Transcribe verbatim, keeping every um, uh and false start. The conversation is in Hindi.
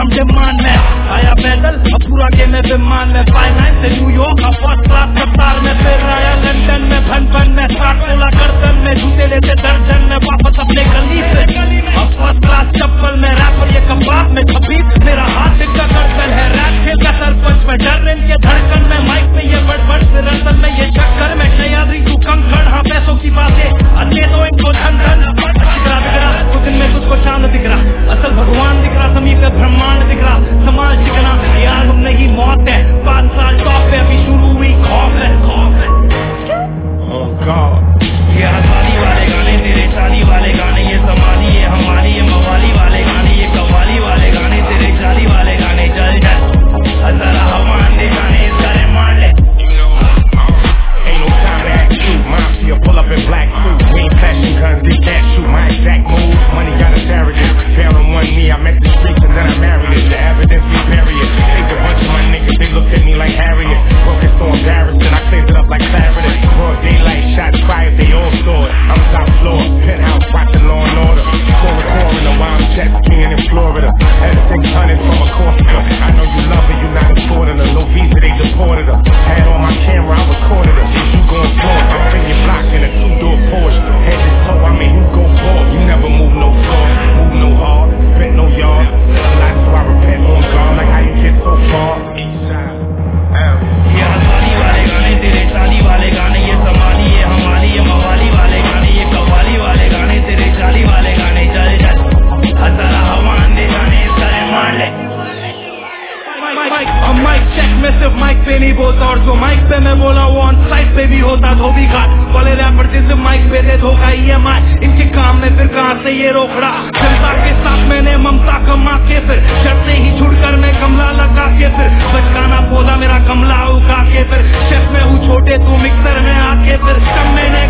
नाम डिमांड में, आया पैदल अब पूरा गेम में विमान में, फाइनाइट से न्यूयॉर्क अब फर्स्ट क्लास कतार में, फिर आया लंदन में भन भन में, साठ सोलह गर्दन में, जूते लेते दर्जन में, वापस अपने गली से अब फर्स्ट क्लास चप्पल में, रैपर ये कबाब में छब्बीस मेरा हाथ का गर्दन है, रैप खेल का सरपंच में, डर इनके धड़कन में, माइक पे ये बड़बड़ फिर असल में ये चक्कर में, नयाद्री तू कंकड़, हाँ पैसों की बातें अदले दो इनको धन धन, अच्छी तरह दिख रहा कुछ दिन में तुझको चांद दिख रहा, असल भगवान दिख रहा, समीप पे ब्रह्मांड दिख रहा, समाज दिखना यार तुम नहीं मौत है, पाँच साल टॉप पे अभी शुरू हुई खौफ है, खौफ है। Oh God, ये हसाली वाले गाने, तेरे चाली वाले गाने, ये समाली ये हमारी ये मवाली वाले गाने, ये कवाली वाले गाने, तेरे चाली वाले गाने, चल चल हजारा हवा दे गाने, सारे मार ले। Ain't no time to act cute, mafia pull up in black suit, we ain't flashing guns, they can't shoot my exact move, money got us arrogant, fell on one knee, I met the streets and then I married it, the evidence we bury it, take a bunch of my niggas, they looked at me like Harriet, broken so embarrassed and I cleared it up like Clarity, broad daylight, shots fired, they all saw it, I'm top floor, penthouse, watching Law and Order, score recording a wild jet skiing in Florida, had six hundred from a Corsica, I know you love her, you not affording her, no visa, they deported her, had on my camera, I recorded her, you gon' floor, I'm in your block in a two-door Porsche, head to toe, I mean, who go for? You never move no floor, move no hard, spent no yard, a lot so I repent on God, like how you get so far, east side, ये हसाली वाले गाने, तेरे चाली वाले गाने, ये समाली ये हमारी ये मवाली वाले गाने, ये कवाली वाले गाने, तेरे चाली वाले गाने, चल चल हजारा हवा दे गाने, सारे मार ले। हम माइक चेक में सिर्फ माइक पे नहीं बोलता, और जो माइक पे मैं बोला वो ऑन साइड पे भी होता, धोबी घाट वाले रैपर जिसे माइक पे दे धोखा ई एम आई, इनके काम में फिर कहां से ये रोकड़ा, जनता के साथ मैंने ममता कमा के, फिर शर्त से ही छुड़कर मैं गमला लगा के, फिर बचकाना पौधा मेरा गमला उगा के, फिर शेफ में हूँ छोटे तू मिक्सर में आके, फिर कम मैंने